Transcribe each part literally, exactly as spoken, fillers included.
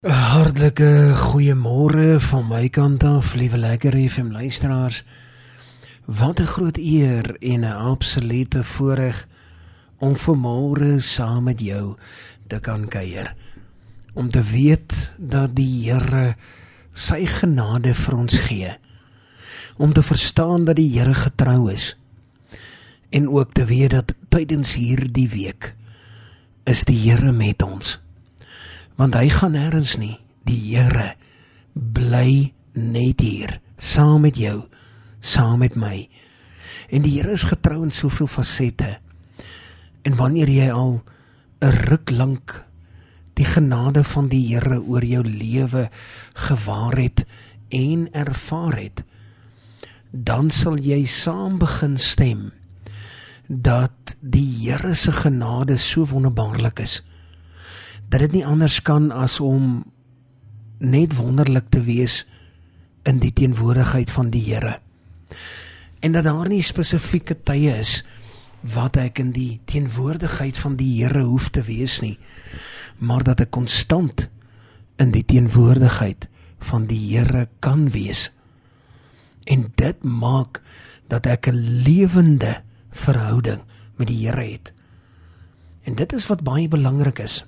Hartlike goeiemôre van my kant af, liewe Lekker F M luisteraars. Wat 'n groot eer en 'n absolute voorreg om vanmôre saam met jou te kan kuier. Om te weet dat die Here sy genade vir ons gee. Om te verstaan dat die Here getrou is. En ook te weet dat tydens hierdie week is die Here met ons. Want hy gaan nêrens nie, die Here bly net hier, saam met jou, saam met my. En die Here is getrou in soveel fasette. En wanneer jy al 'n ruk lank die genade van die Here oor jou lewe gewaar het en ervaar het, dan sal jy saam begin stem dat die Here se genade so wonderbaarlik is, dat dit nie anders kan as om net wonderlik te wees in die teenwoordigheid van die Here. En dat daar nie spesifieke tye is wat ek in die teenwoordigheid van die Here hoef te wees nie, maar dat ek konstant in die teenwoordigheid van die Here kan wees. En dit maak dat ek 'n lewende verhouding met die Here het. En dit is wat baie belangrik is.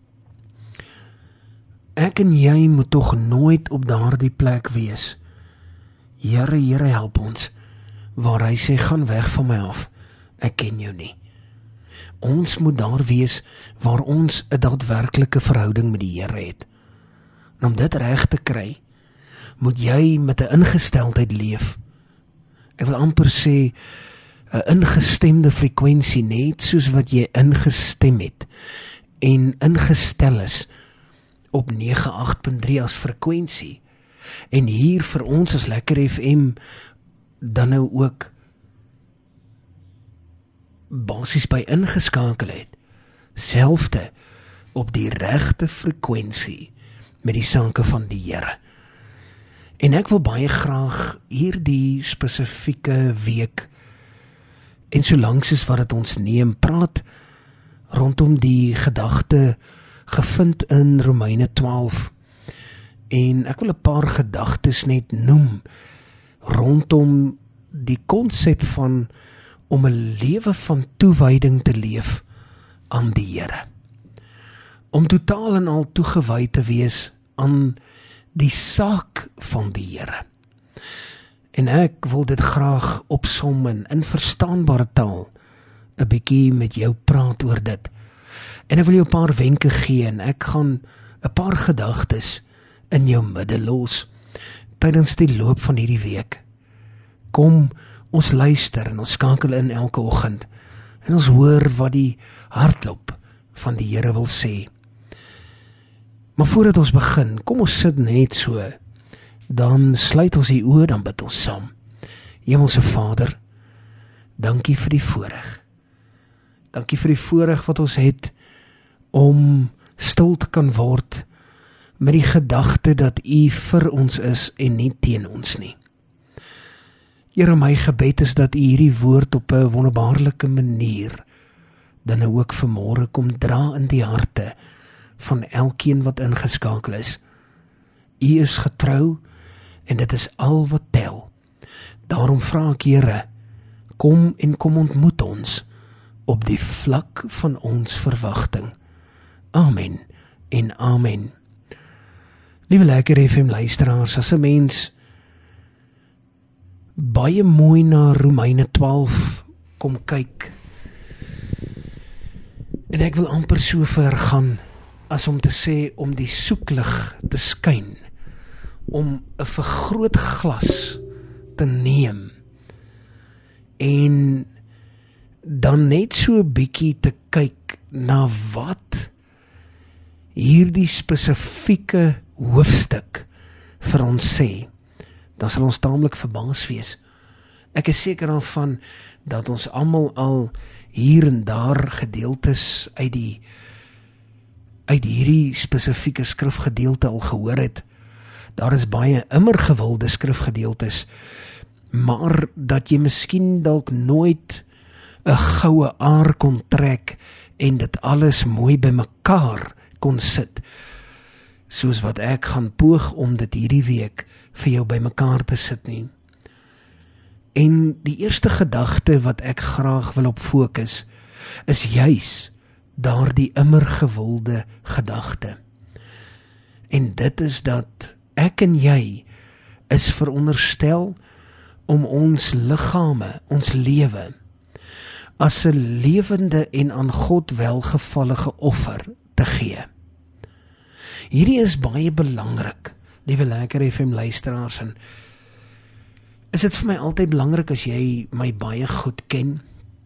Ek en jy moet tog nooit op daardie plek wees. Here, Here, help ons, waar hy sê, gaan weg van my af, ek ken jou nie. Ons moet daar wees waar ons 'n daadwerklike verhouding met die Here het. En om dit reg te kry, moet jy met 'n ingesteldheid leef. Ek wil amper sê 'n ingestemde frekwensie, net soos wat jy ingestem het en ingestel is op nege agt punt drie as frekwensie. En hier vir ons as Lekker F M dan nou ook basies by ingeskakel het, selfde op die regte frekwensie met die sake van die Here. En ek wil baie graag hierdie spesifieke week en so lank soos wat dit ons neem, praat rondom die gedagte gevind in Romeine twaalf. En ek wil 'n paar gedagtes net noem rondom die konsep van om 'n lewe van toewyding te leef aan die Here. Om totaal en al toegewy te wees aan die saak van die Here. En ek wil dit graag opsom en in verstaanbare taal 'n bietjie met jou praat oor dit. En ek wil jou 'n paar wenke gee en ek gaan 'n paar gedagtes in jou midde los tydens die loop van hierdie week. Kom, ons luister en ons skakel in elke oggend en ons hoor wat die hartklop van die Here wil sê. Maar voordat ons begin, kom ons sit net so, dan sluit ons die oë, dan bid ons saam. Hemelse Vader, dankie vir die voorreg. Dankie vir die voorreg wat ons het om stil te kan word met die gedagte dat U vir ons is en nie teen ons nie. Here, my gebed is dat U hierdie woord op 'n wonderbaarlike manier dan nou ook vanmôre kom dra in die harte van elkeen wat ingeskakel is. U is getrou en dit is al wat tel. Daarom vra ek, Here, kom en kom ontmoet ons op die vlak van ons verwagting. Amen en amen. Liewe Lekker F M luisteraars, as 'n mens baie mooi na Romeine twaalf kom kyk, en ek wil amper so ver gaan as om te sê om die soeklig te skyn, om 'n vergrootglas te neem en dan net so 'n bietjie te kyk na wat hierdie spesifieke hoofstuk vir ons sê, dan sal ons taamlik verbaas wees. Ek is seker daarvan dat ons almal al hier en daar gedeeltes uit die uit hierdie spesifieke skrifgedeelte al gehoor het. Daar is baie immer gewilde skrifgedeeltes, maar dat jy miskien dalk nooit 'n goue aar kon trek en dit alles mooi bymekaar kon sit, soos wat ek gaan poog om dit hierdie week vir jou bymekaar te sit nie. En die eerste gedagte wat ek graag wil op fokus, is juis daardie immer gewilde gedagte. En dit is dat ek en jy is veronderstel om ons liggame, ons lewe, as 'n lewende en aan God welgevallige offer te gee. Hierdie is baie belangrik, liewe Lekker F M luisteraars, en is dit vir my altyd belangrik as jy my baie goed ken,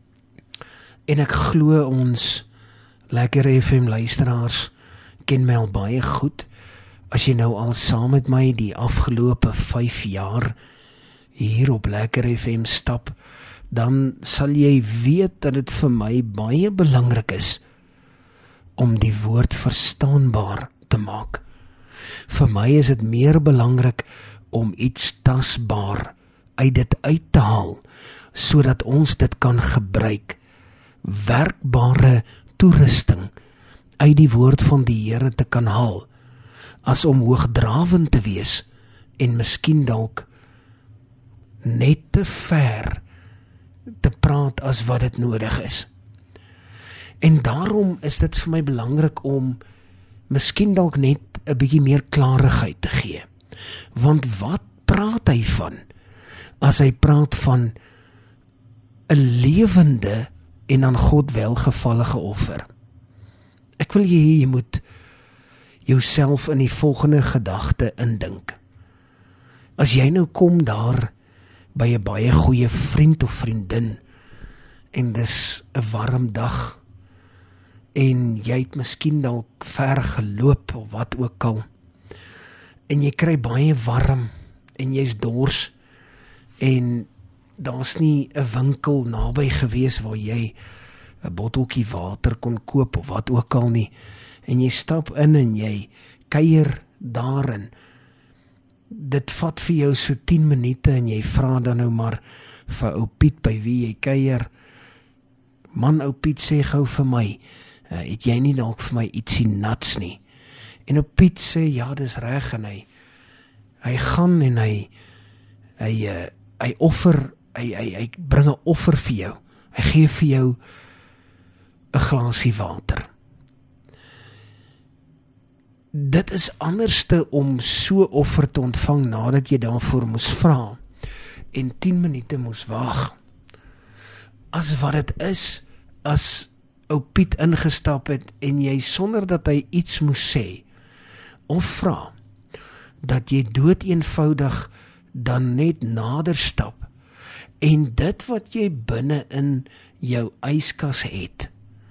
en ek glo ons Lekker F M luisteraars ken my al baie goed, as jy nou al saam met my die afgelope vyf jaar hier op Lekker F M stap, dan sal jy weet dat dit vir my baie belangrik is om die woord verstaanbaar te maak. Vir my is dit meer belangrik om iets tasbaar uit dit uit te haal, sodat ons dit kan gebruik, werkbare toerusting uit die woord van die Here te kan haal, as om hoogdrawend te wees, en miskien dalk net te ver te praat as wat dit nodig is. En daarom is dit vir my belangrik om miskien dalk net 'n bietjie meer klarigheid te gee. Want wat praat hy van, as hy praat van 'n lewende en aan God welgevallige offer? Ek wil jy, jy moet jouself in die volgende gedagte indink. As jy nou kom daar by 'n baie goeie vriend of vriendin, en dis 'n warm dag, en jy het miskien dalk ver geloop, of wat ook al, en jy kry baie warm, en jy's dors, en daar's nie 'n winkel naby gewees waar jy 'n botteltjie water kon koop, of wat ook al nie, en jy stap in en jy kuier daarin. Dit vat vir jou so tien minute en jy vra dan nou maar vir ou Piet by wie jy kuier. Man, ou Piet, sê gou vir my, uh, het jy nie dalk vir my ietsie nats nie? En ou Piet sê, ja, dis reg, en hy hy gaan en hy hy, uh, hy offer, hy, hy, hy bring 'n offer vir jou. Hy gee vir jou 'n glasie water. Dit is anderste om so offer te ontvang nadat jy daarvoor moes vra en tien minute moes wag, as wat dit is as ou Piet ingestap het en jy sonder dat hy iets moes sê of vra, dat jy dood eenvoudig dan net nader stap en dit wat jy binne in jou yskas het,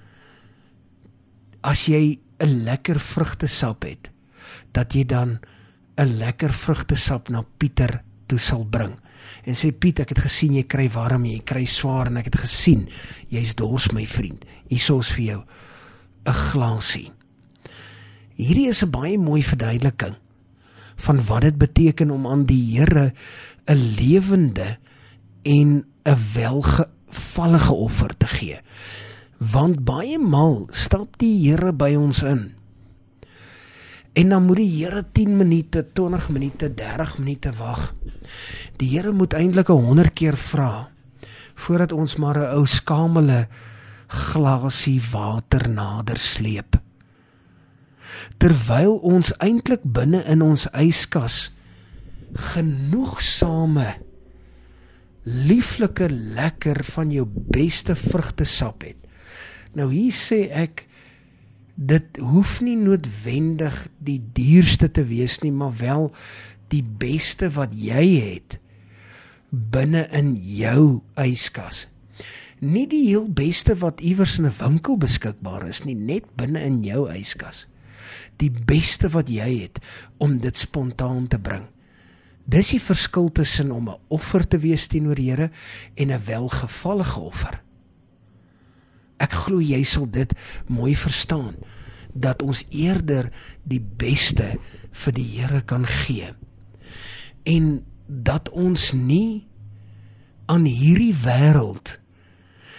as jy 'n lekker vrugtesap het, dat jy dan 'n lekker vrugtesap na Pieter toe sal bring, en sê, Piet, ek het gesien, jy kry warm, jy kry swaar, en ek het gesien, jy's dors, my vriend, hier is vir jou 'n glasie. Hierdie is 'n baie mooi verduideliking van wat dit beteken om aan die Here 'n lewende en 'n welgevallige offer te gee. Want baie maal stap die Here by ons in, en dan moet die Here tien minute, twintig minute, dertig minute wag. Die Here moet eintlik honderd keer vra, voordat ons maar 'n ou skamele glasie water nader sleep. Terwyl ons eintlik binne in ons yskas genoegsame, lieflike, lekker van jou beste vrugtesap het. Nou hier sê ek, dit hoef nie noodwendig die duurste te wees nie, maar wel die beste wat jy het binne in jou yskas. Nie die heel beste wat iewers in 'n winkel beskikbaar is nie, net binne in jou yskas. Die beste wat jy het om dit spontaan te bring. Dis die verskil tussen om 'n offer te wees teenoor die Here en 'n welgevallige offer. Ek glo jy sal dit mooi verstaan, dat ons eerder die beste vir die Here kan gee, en dat ons nie aan hierdie wêreld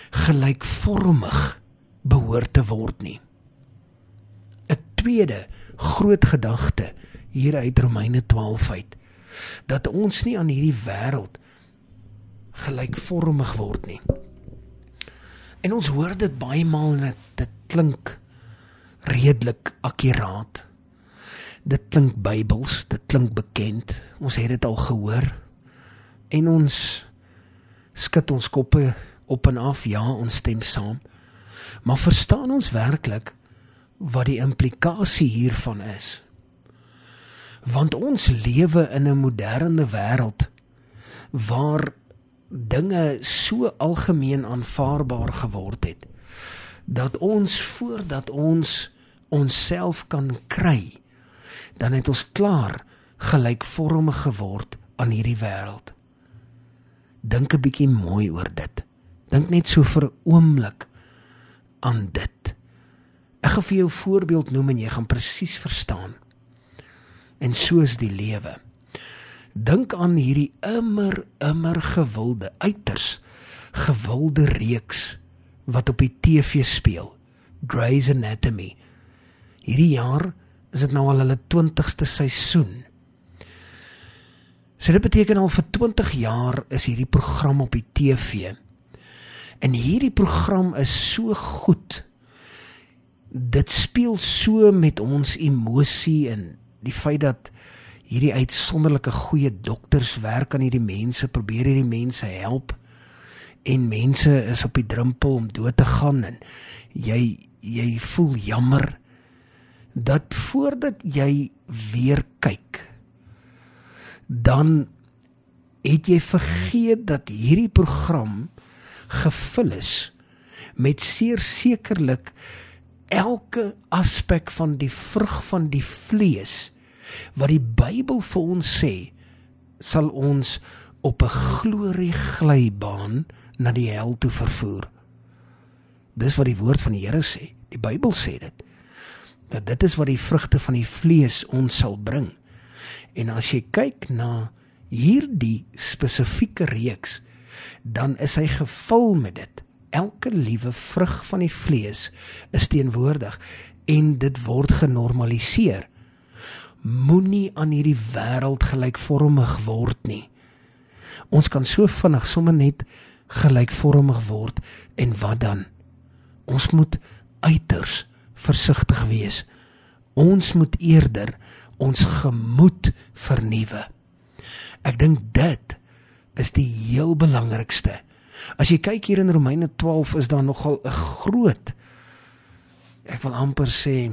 gelykvormig behoort te word nie. 'n Tweede groot gedagte hier uit Romeine twaalf uit, dat ons nie aan hierdie wêreld gelykvormig word nie. En ons hoor dit baie maal en dit, dit klink redelik akkuraat. Dit klink Bybels, dit klink bekend, ons het dit al gehoor, en ons skud ons koppe op en af, ja, ons stem saam, maar verstaan ons werklik wat die implikasie hiervan is? Want ons lewe in 'n moderne wêreld, waar dinge so algemeen aanvaarbaar geword het, dat ons voordat ons onsself kan kry, dan het ons klaar gelykvormig geword aan hierdie wêreld. Dink 'n bietjie mooi oor dit. Dink net so vir 'n oomblik aan dit. Ek gaan vir jou 'n voorbeeld noem en jy gaan presies verstaan. En so is die lewe. Dink aan hierdie immer, immer gewilde, uiters gewilde reeks wat op die T V speel, Grey's Anatomy. Hierdie jaar is dit nou al hulle twintigste seisoen. So dit beteken al vir twintig jaar is hierdie program op die T V. En hierdie program is so goed. Dit speel so met ons emosie en die feit dat hierdie uitsonderlike goeie dokters werk aan hierdie mense, probeer hierdie mense help, en mense is op die drempel om dood te gaan, en jy, jy voel jammer, dat voordat jy weer kyk, dan het jy vergeet dat hierdie program gevul is met seer sekerlik elke aspek van die vrug van die vlees, wat die Bybel vir ons sê, sal ons op 'n glorie glybaan na die hel toe vervoer. Dis wat die woord van die Here sê, die Bybel sê dit, dat dit is wat die vrugte van die vlees ons sal bring. En as jy kyk na hierdie spesifieke reeks, dan is hy gevul met dit. Elke liewe vrug van die vlees is teenwoordig, en dit word genormaliseer. Moenie aan hierdie wêreld gelykvormig word nie. Ons kan so vinnig sommer net gelykvormig word, en wat dan? Ons moet uiters versigtig wees. Ons moet eerder ons gemoed vernuwe. Ek dink dit is die heel belangrikste. As jy kyk hier in Romeine twaalf, is daar nogal 'n groot, ek wil amper sê,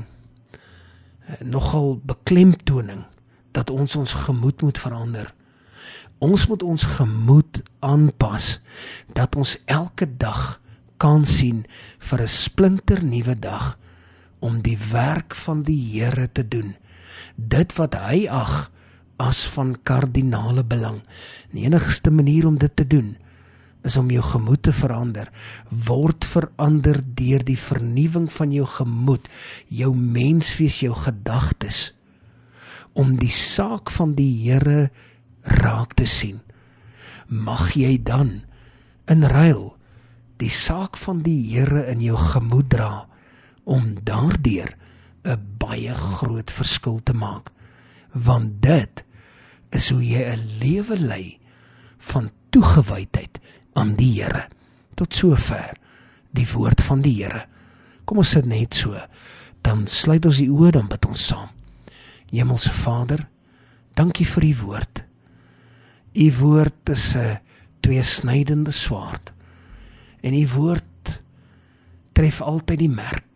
nogal beklemtoning, dat ons ons gemoed moet verander. Ons moet ons gemoed aanpas, dat ons elke dag kan sien vir 'n splinter nuwe dag, om die werk van die Here te doen. Dit wat hy ag as van kardinale belang. Die enigste manier om dit te doen, is om jou gemoed te verander. Word verander deur die vernuwing van jou gemoed, jou menswees, jou gedagtes, om die saak van die Here raak te sien. Mag jy dan in ruil die saak van die Here in jou gemoed dra, om daardeur 'n baie groot verskil te maak. Want dit is hoe jy 'n lewe lei van toegewydheid aan die Here. Tot sover die woord van die Here. Kom ons sit net so, dan sluit ons die oë, dan bid ons saam. Hemelse Vader, dankie vir die woord. U woord is 'n tweesnydende swaard, en u woord tref altyd die merk.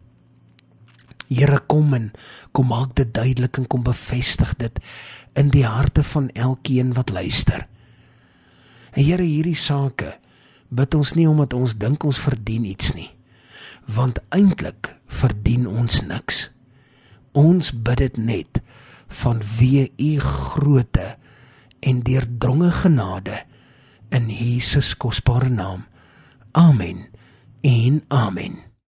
Here, kom en kom maak dit duidelik en kom bevestig dit in die harte van elkeen wat luister. En Here, hierdie sake bid ons nie omdat ons dink ons verdien iets nie, want eintlik verdien ons niks. Ons bid dit net vanweë u groote en deurdronge genade in Jesus kosbare naam. Amen en amen.